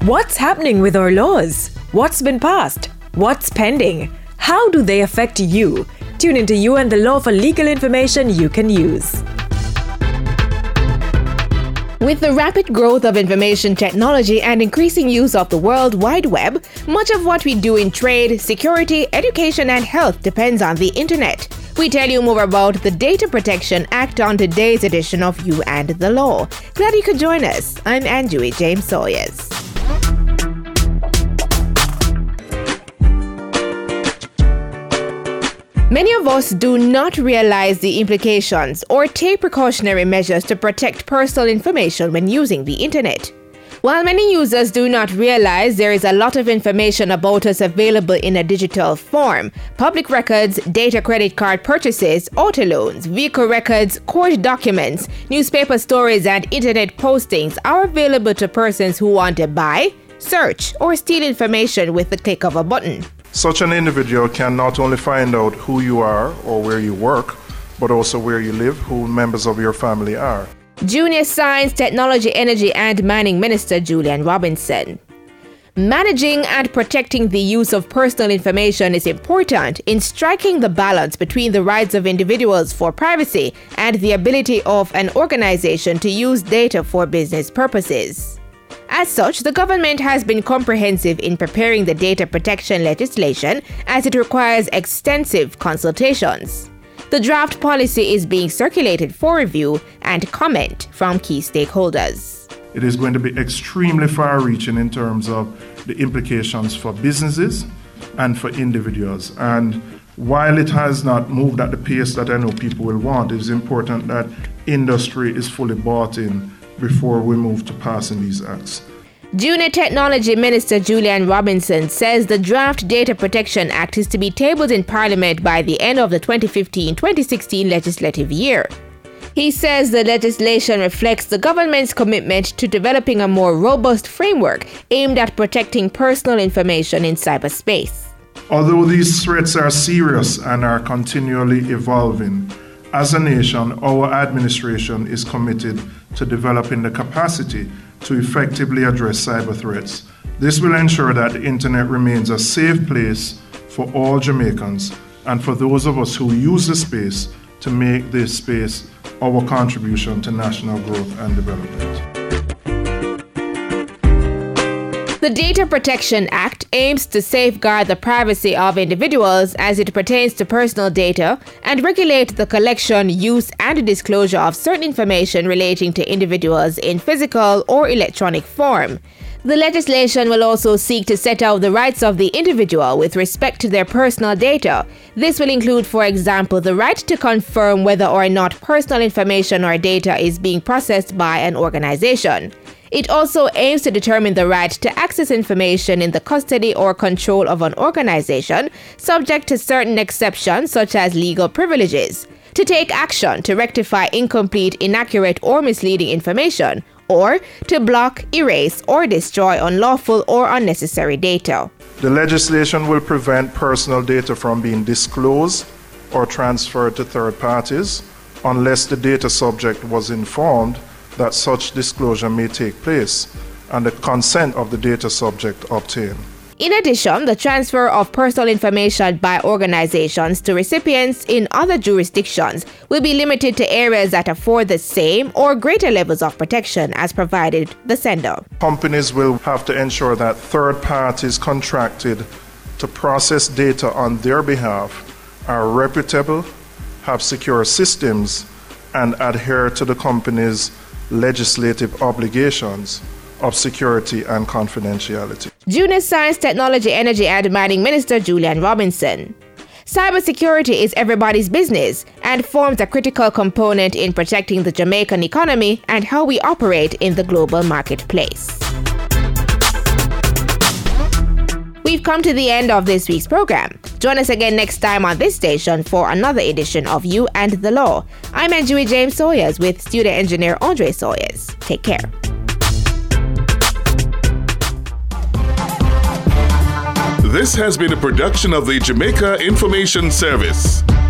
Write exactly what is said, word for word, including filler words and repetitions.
What's happening with our laws? What's been passed? What's pending? How do they affect you? Tune into You and the Law for legal information you can use. With the rapid growth of information technology and increasing use of the World Wide Web, much of what we do in trade, security, education, and health depends on the internet. We tell you more about the Data Protection Act on today's edition of You and the Law. Glad you could join us. I'm Anjui James Sawyers. Many of us do not realize the implications or take precautionary measures to protect personal information when using the internet. While many users do not realize there is a lot of information about us available in a digital form, public records, data credit card purchases, auto loans, vehicle records, court documents, newspaper stories, and internet postings are available to persons who want to buy, search, or steal information with the click of a button. Such an individual can not only find out who you are or where you work, but also where you live, who members of your family are. Junior Science, Technology, Energy and Mining Minister Julian Robinson. Managing and protecting the use of personal information is important in striking the balance between the rights of individuals for privacy and the ability of an organization to use data for business purposes. As such, the government has been comprehensive in preparing the data protection legislation as it requires extensive consultations. The draft policy is being circulated for review and comment from key stakeholders. It is going to be extremely far-reaching in terms of the implications for businesses and for individuals. And while it has not moved at the pace that I know people will want, it is important that industry is fully bought in before we move to passing these acts. Junior Technology Minister Julian Robinson says the draft Data Protection Act is to be tabled in Parliament by the end of the twenty fifteen twenty sixteen legislative year. He says the legislation reflects the government's commitment to developing a more robust framework aimed at protecting personal information in cyberspace. Although these threats are serious and are continually evolving, as a nation, our administration is committed to developing the capacity to effectively address cyber threats. This will ensure that the internet remains a safe place for all Jamaicans and for those of us who use the space to make this space our contribution to national growth and development. The Data Protection Act aims to safeguard the privacy of individuals as it pertains to personal data and regulate the collection, use, and disclosure of certain information relating to individuals in physical or electronic form. The legislation will also seek to set out the rights of the individual with respect to their personal data. This will include, for example, the right to confirm whether or not personal information or data is being processed by an organization. It also aims to determine the right to access information in the custody or control of an organization, subject to certain exceptions such as legal privileges, to take action to rectify incomplete, inaccurate, or misleading information, or to block, erase, or destroy unlawful or unnecessary data. The legislation will prevent personal data from being disclosed or transferred to third parties unless the data subject was informed that such disclosure may take place and the consent of the data subject obtained. In addition, the transfer of personal information by organizations to recipients in other jurisdictions will be limited to areas that afford the same or greater levels of protection as provided the sender. Companies will have to ensure that third parties contracted to process data on their behalf are reputable, have secure systems, and adhere to the company's legislative obligations of security and confidentiality. Junior Science, Technology, Energy and Mining Minister Julian Robinson. Cybersecurity is everybody's business and forms a critical component in protecting the Jamaican economy and how we operate in the global marketplace. We've come to the end of this week's program. Join us again next time on this station for another edition of You and the Law. I'm Anjui James Sawyers with studio engineer Andre Sawyers. Take care. This has been a production of the Jamaica Information Service.